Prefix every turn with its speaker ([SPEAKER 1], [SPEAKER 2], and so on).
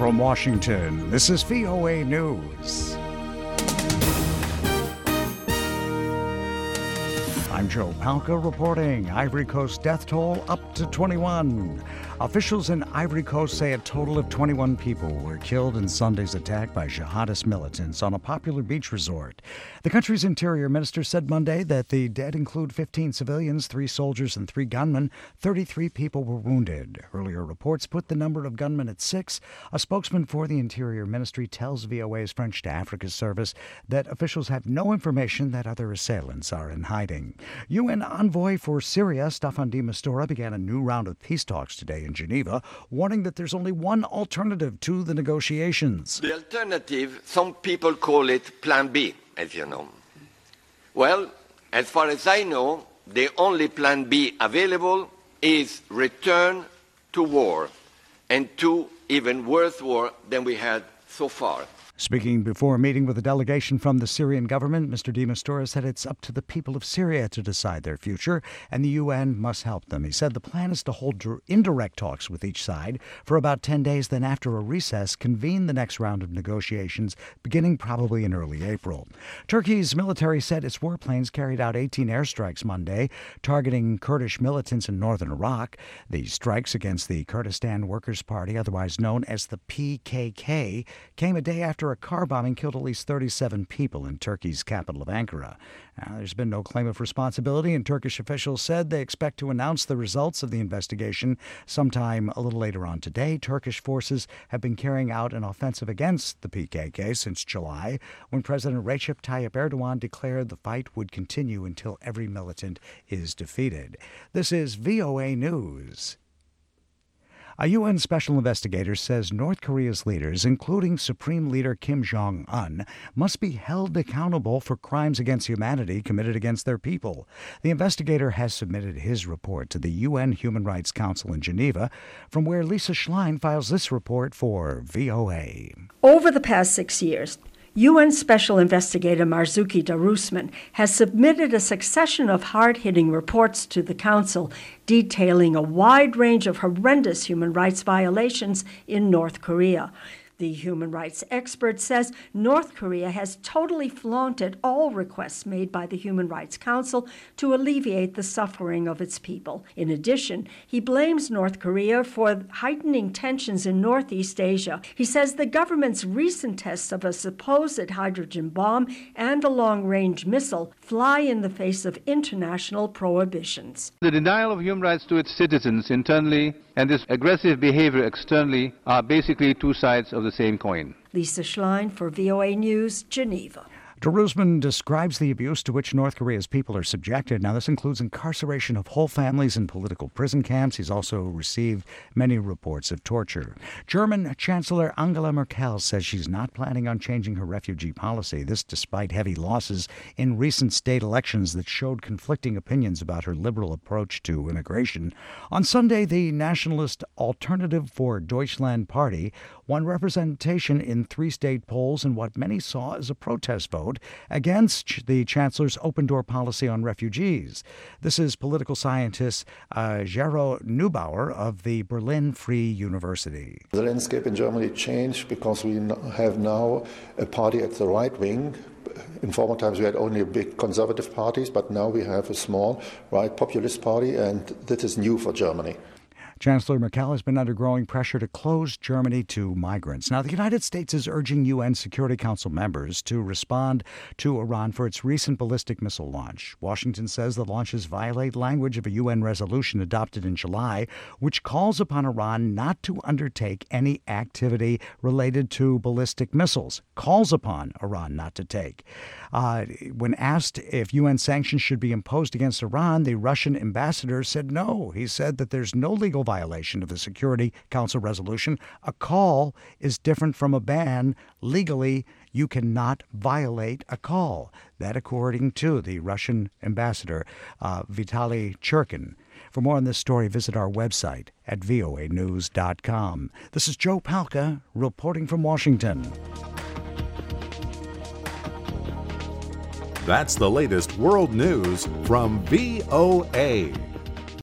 [SPEAKER 1] from Washington, this is VOA News. I'm Joe Palca reporting. Ivory Coast death toll up to 21. Officials in Ivory Coast say a total of 21 people were killed in Sunday's attack by jihadist militants on a popular beach resort. The country's interior minister said Monday that the dead include 15 civilians, 3 soldiers, and 3 gunmen. 33 people were wounded. Earlier reports put the number of gunmen at 6. A spokesman for the Interior Ministry tells VOA's French to Africa service that officials have no information that other assailants are in hiding. UN envoy for Syria, Staffan de Mistura, began a new round of peace talks today in Geneva, warning that there's only one alternative to the negotiations.
[SPEAKER 2] The alternative, some people call it Plan B, as you know. Well, as far as I know, the only Plan B available is return to war, and to even worse war than we had so far.
[SPEAKER 1] Speaking before a meeting with a delegation from the Syrian government, Mr. de Mistura said it's up to the people of Syria to decide their future, and the UN must help them. He said the plan is to hold indirect talks with each side for about 10 days, then after a recess, convene the next round of negotiations, beginning probably in early April. Turkey's military said its warplanes carried out 18 airstrikes Monday, targeting Kurdish militants in northern Iraq. The strikes against the Kurdistan Workers' Party, otherwise known as the PKK, came a day after a car bombing killed at least 37 people in Turkey's capital of Ankara. Now, there's been no claim of responsibility, and Turkish officials said they expect to announce the results of the investigation sometime a little later on today. Turkish forces have been carrying out an offensive against the PKK since July, when President Recep Tayyip Erdogan declared the fight would continue until every militant is defeated. This is VOA News. A UN special investigator says North Korea's leaders, including Supreme Leader Kim Jong-un, must be held accountable for crimes against humanity committed against their people. The investigator has submitted his report to the UN Human Rights Council in Geneva, from where Lisa Schlein files this report for VOA.
[SPEAKER 3] Over the past 6 years, UN Special Investigator Marzuki Darusman has submitted a succession of hard-hitting reports to the Council detailing a wide range of horrendous human rights violations in North Korea. The human rights expert says North Korea has totally flaunted all requests made by the Human Rights Council to alleviate the suffering of its people. In addition, he blames North Korea for heightening tensions in Northeast Asia. He says the government's recent tests of a supposed hydrogen bomb and a long-range missile fly in the face of international prohibitions.
[SPEAKER 4] The denial of human rights to its citizens internally and this aggressive behavior externally are basically two sides of the same coin.
[SPEAKER 3] Lisa Schlein for VOA News, Geneva.
[SPEAKER 1] Darusman describes the abuse to which North Korea's people are subjected. Now, this includes incarceration of whole families in political prison camps. He's also received many reports of torture. German Chancellor Angela Merkel says she's not planning on changing her refugee policy. This despite heavy losses in recent state elections that showed conflicting opinions about her liberal approach to immigration. On Sunday, the nationalist Alternative for Deutschland party won representation in 3 state polls in what many saw as a protest vote against the chancellor's open-door policy on refugees. This is political scientist Gero Neubauer of the Berlin Free University.
[SPEAKER 5] The landscape in Germany changed because we have now a party at the right wing. In former times we had only big conservative parties, but now we have a small right populist party, and that is new for Germany.
[SPEAKER 1] Chancellor Merkel has been under growing pressure to close Germany to migrants. Now, the United States is urging UN Security Council members to respond to Iran for its recent ballistic missile launch. Washington says the launches violate language of a UN resolution adopted in July, which calls upon Iran not to undertake any activity related to ballistic missiles. Calls upon Iran not to take. When asked if UN sanctions should be imposed against Iran, the Russian ambassador said no. He said that there's no legal violation of the Security Council resolution. A call is different from a ban. Legally, you cannot violate a call. That according to the Russian ambassador, Vitaly Churkin. For more on this story, visit our website at voanews.com. This is Joe Palca reporting from Washington.
[SPEAKER 6] That's the latest world news from VOA.